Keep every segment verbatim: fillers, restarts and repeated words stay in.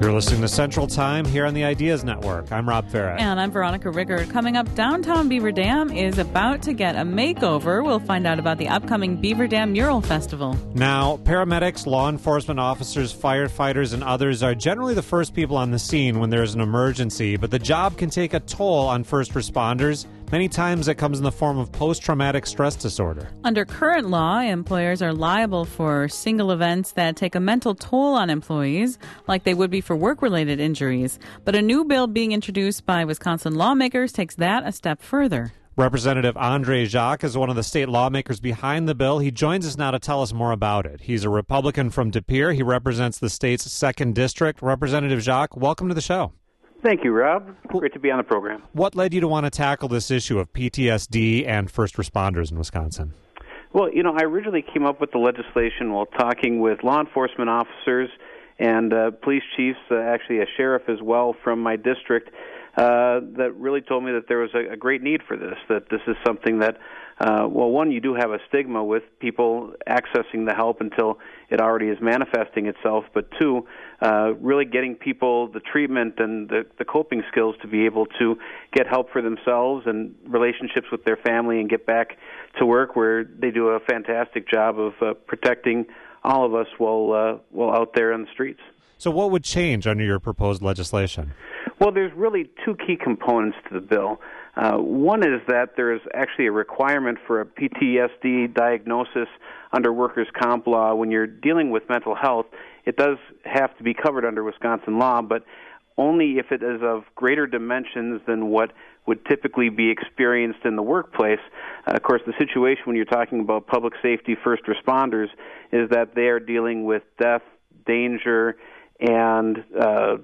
You're listening to Central Time here on the Ideas Network. I'm Rob Farah. And I'm Veronica Riggert. Coming up, downtown Beaver Dam is about to get a makeover. We'll find out about the upcoming Beaver Dam Mural Festival. Now, paramedics, law enforcement officers, firefighters, and others are generally the first people on the scene when there's an emergency, but the job can take a toll on first responders. Many times it comes in the form of post-traumatic stress disorder. Under current law, employers are liable for single events that take a mental toll on employees, like they would be for work-related injuries. But a new bill being introduced by Wisconsin lawmakers takes that a step further. Representative Andre Jacques is one of the state lawmakers behind the bill. He joins us now to tell us more about it. He's a Republican from De Pere. He represents the state's second district. Representative Jacques, welcome to the show. Thank you, Rob. Great to be on the program. What led you to want to tackle this issue of P T S D and first responders in Wisconsin? Well, you know, I originally came up with the legislation while talking with law enforcement officers and uh, police chiefs, uh, actually a sheriff as well from my district, uh, that really told me that there was a, a great need for this, that this is something that, uh, well, one, you do have a stigma with people accessing the help until it already is manifesting itself, but two, uh, really getting people the treatment and the, the coping skills to be able to get help for themselves and relationships with their family and get back to work, where they do a fantastic job of uh, protecting all of us while, uh, while out there on the streets. So what would change under your proposed legislation? Well, there's really two key components to the bill. Uh, one is that there is actually a requirement for a P T S D diagnosis under workers' comp law. When you're dealing with mental health, it does have to be covered under Wisconsin law, but only if it is of greater dimensions than what would typically be experienced in the workplace. Uh, of course, the situation when you're talking about public safety first responders is that they are dealing with death, danger, and, uh,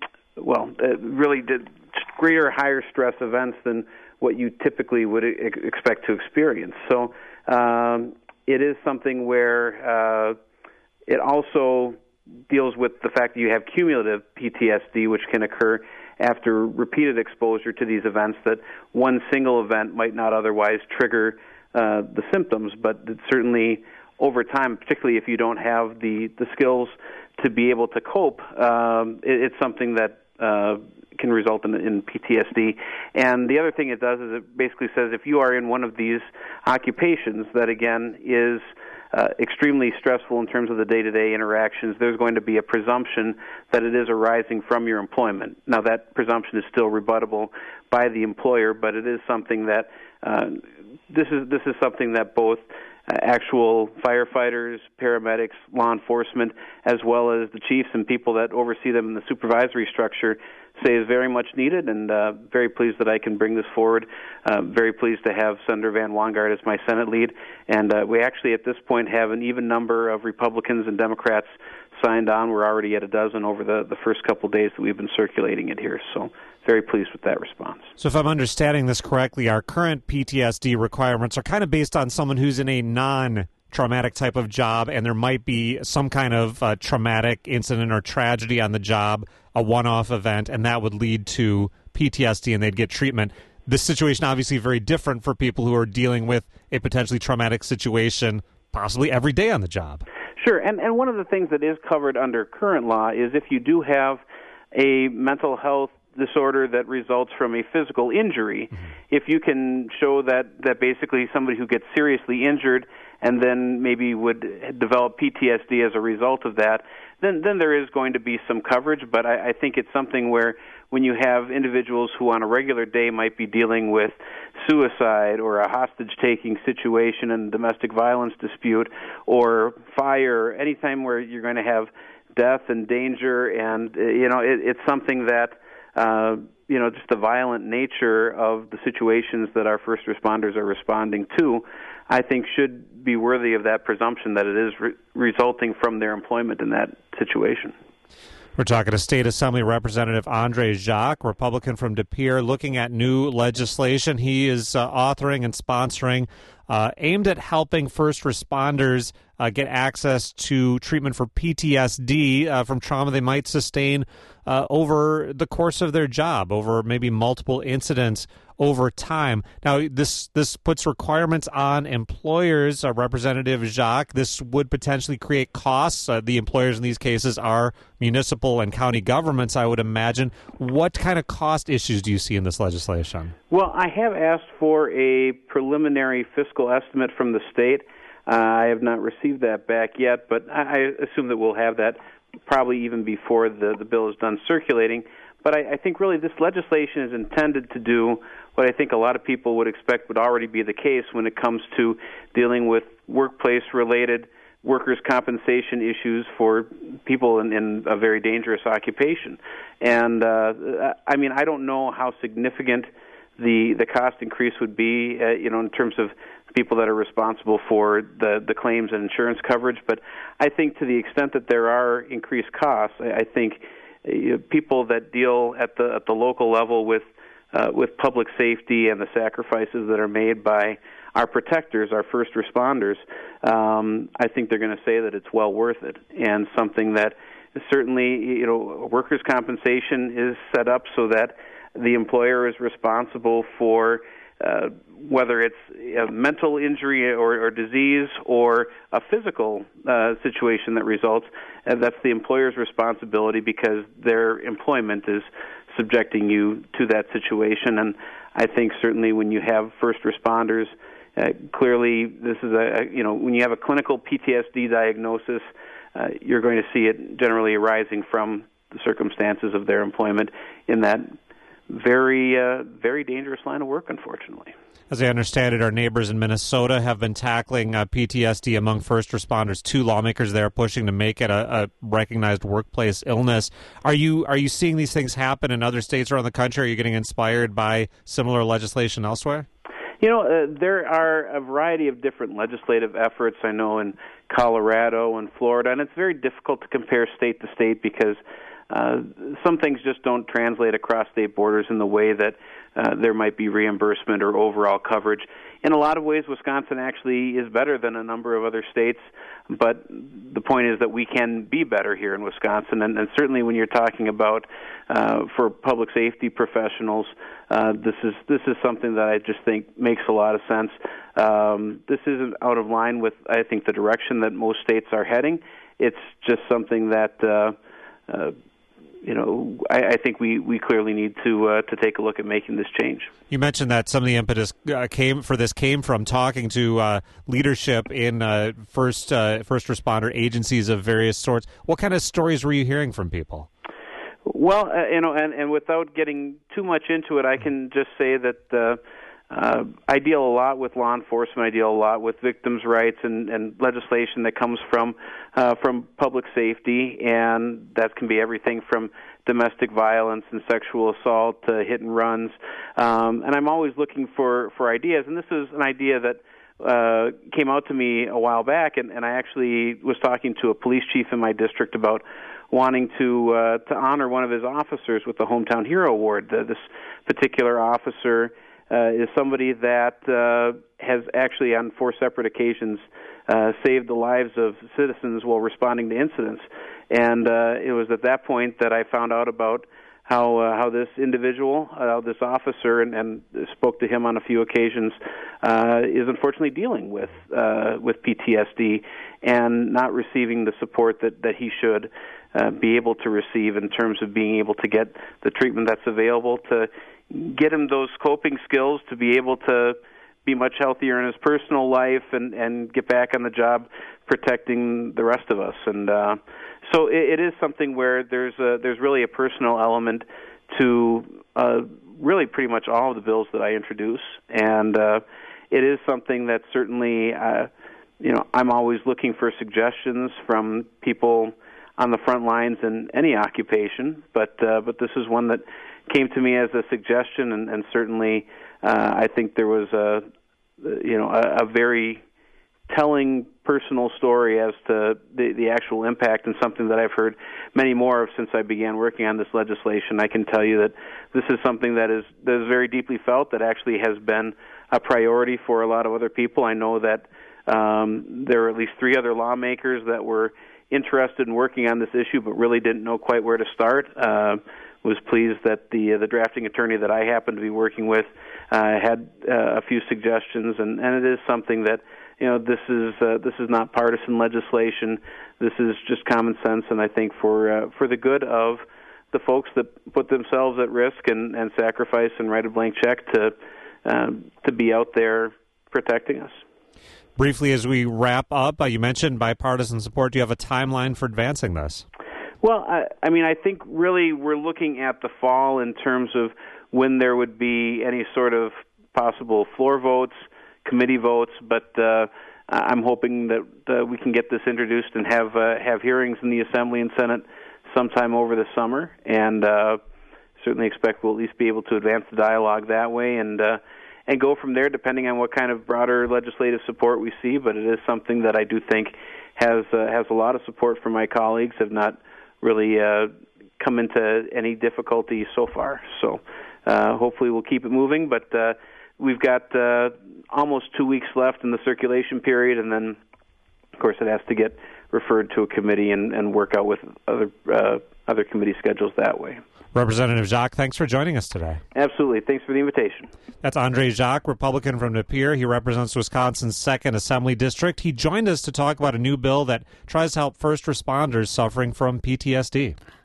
well, uh, really did greater, higher stress events than what you typically would e- expect to experience. So um, it is something where uh, it also deals with the fact that you have cumulative P T S D, which can occur after repeated exposure to these events, that one single event might not otherwise trigger uh, the symptoms, but it certainly over time, particularly if you don't have the, the skills to be able to cope, um, it, it's something that uh, can result in, in P T S D. And the other thing it does is it basically says if you are in one of these occupations that, again, is uh, extremely stressful in terms of the day-to-day interactions, there's going to be a presumption that it is arising from your employment. Now, that presumption is still rebuttable by the employer, but it is something that uh, this is this is something that both Uh, actual firefighters, paramedics, law enforcement, as well as the chiefs and people that oversee them in the supervisory structure say is very much needed, and uh, very pleased that I can bring this forward. Uh, very pleased to have Senator Van Wanggaard as my Senate lead, and uh, we actually at this point have an even number of Republicans and Democrats signed on. We're already at a dozen over the, the first couple of days that we've been circulating it here, so very pleased with that response. So if I'm understanding this correctly, our current P T S D requirements are kind of based on someone who's in a non-traumatic type of job, and there might be some kind of uh, traumatic incident or tragedy on the job, a one-off event, and that would lead to P T S D and they'd get treatment. This situation obviously very different for people who are dealing with a potentially traumatic situation possibly every day on the job. Sure, and, and one of the things that is covered under current law is if you do have a mental health disorder that results from a physical injury, mm-hmm. if you can show that, that basically somebody who gets seriously injured and then maybe would develop P T S D as a result of that, then, then there is going to be some coverage, but I, I think it's something where when you have individuals who on a regular day might be dealing with suicide or a hostage-taking situation and domestic violence dispute or fire, anytime where you're going to have death and danger, and, you know, it, it's something that Uh, you know, just the violent nature of the situations that our first responders are responding to, I think should be worthy of that presumption that it is re- resulting from their employment in that situation. We're talking to State Assembly Representative Andre Jacques, Republican from De Pere, looking at new legislation he is uh, authoring and sponsoring uh, aimed at helping first responders uh, get access to treatment for P T S D uh, from trauma they might sustain uh, over the course of their job, over maybe multiple incidents over time. Now, this this puts requirements on employers. Uh, Representative Jacques, this would potentially create costs. Uh, the employers in these cases are municipal and county governments, I would imagine. What kind of cost issues do you see in this legislation? Well, I have asked for a preliminary fiscal estimate from the state. Uh, I have not received that back yet, but I, I assume that we'll have that probably even before the, the bill is done circulating. But I, I think really this legislation is intended to do what I think a lot of people would expect would already be the case when it comes to dealing with workplace-related workers' compensation issues for people in, in a very dangerous occupation. And, uh, I mean, I don't know how significant the the cost increase would be, uh, you know, in terms of people that are responsible for the, the claims and insurance coverage. But I think to the extent that there are increased costs, I, I think uh, people that deal at the at the local level with uh, with public safety and the sacrifices that are made by our protectors, our first responders, um, I think they're going to say that it's well worth it, and something that certainly, you know, workers' compensation is set up so that the employer is responsible for uh, whether it's a mental injury or, or disease or a physical uh, situation that results. And that's the employer's responsibility because their employment is subjecting you to that situation. And I think certainly when you have first responders, uh, clearly this is a, you know, when you have a clinical P T S D diagnosis, uh, you're going to see it generally arising from the circumstances of their employment in that very, uh, very dangerous line of work, unfortunately. As I understand it, our neighbors in Minnesota have been tackling uh, P T S D among first responders. Two lawmakers there pushing to make it a, a recognized workplace illness. Are you are you seeing these things happen in other states around the country? Are you getting inspired by similar legislation elsewhere? You know, uh, there are a variety of different legislative efforts, I know, in Colorado and Florida, and it's very difficult to compare state to state because Uh, some things just don't translate across state borders in the way that uh, there might be reimbursement or overall coverage. In a lot of ways, Wisconsin actually is better than a number of other states, but the point is that we can be better here in Wisconsin, and, and certainly when you're talking about uh, for public safety professionals, uh, this is this is something that I just think makes a lot of sense. Um, this isn't out of line with, I think, the direction that most states are heading. It's just something that uh, uh, You know, I, I think we, we clearly need to uh, to take a look at making this change. You mentioned that some of the impetus uh, came for this came from talking to uh, leadership in uh, first uh, first responder agencies of various sorts. What kind of stories were you hearing from people? Well, uh, you know, and, and without getting too much into it, I can just say that uh, uh, I deal a lot with law enforcement. I deal a lot with victims' rights and, and legislation that comes from uh, from public safety, and that can be everything from domestic violence and sexual assault to hit and runs. Um, and I'm always looking for, for ideas, and this is an idea that uh, came out to me a while back, and, and I actually was talking to a police chief in my district about wanting to uh, to honor one of his officers with the Hometown Hero Award. Uh, this particular officer Uh, is somebody that uh, has actually on four separate occasions uh, saved the lives of citizens while responding to incidents. And uh, it was at that point that I found out about how uh, how this individual, uh, this officer, and, and spoke to him on a few occasions, uh, is unfortunately dealing with uh, with P T S D and not receiving the support that, that he should uh, be able to receive in terms of being able to get the treatment that's available to get him those coping skills to be able to be much healthier in his personal life and, and get back on the job protecting the rest of us. And uh, so it, it is something where there's a, there's really a personal element to uh, really pretty much all of the bills that I introduce. And uh, it is something that certainly, uh, you know, I'm always looking for suggestions from people on the front lines in any occupation, but uh, but this is one that came to me as a suggestion, and, and certainly uh, I think there was a you know a, a very telling personal story as to the, the actual impact, and something that I've heard many more of since I began working on this legislation. I can tell you that this is something that is that is very deeply felt, that actually has been a priority for a lot of other people. I know that um, there are at least three other lawmakers that were interested in working on this issue but really didn't know quite where to start. Uh, was pleased that the uh, the drafting attorney that I happened to be working with uh, had uh, a few suggestions, and, and it is something that, you know, this is uh, this is not partisan legislation. This is just common sense, and I think for uh, for the good of the folks that put themselves at risk and, and sacrifice and write a blank check to um, to be out there protecting us. Briefly, as we wrap up, uh, you mentioned bipartisan support. Do you have a timeline for advancing this? Well, I, I mean, I think really we're looking at the fall in terms of when there would be any sort of possible floor votes, committee votes, but uh, I'm hoping that uh, we can get this introduced and have uh, have hearings in the Assembly and Senate sometime over the summer, and uh, certainly expect we'll at least be able to advance the dialogue that way and uh, and go from there, depending on what kind of broader legislative support we see. But it is something that I do think has uh, has a lot of support from my colleagues, have not really uh, come into any difficulty so far. So uh, hopefully we'll keep it moving, but uh, we've got uh, almost two weeks left in the circulation period, and then, of course, it has to get referred to a committee and, and work out with other uh, other committee schedules that way. Representative Jacques, thanks for joining us today. Absolutely. Thanks for the invitation. That's Andre Jacques, Republican from Napier. He represents Wisconsin's second Assembly District. He joined us to talk about a new bill that tries to help first responders suffering from P T S D.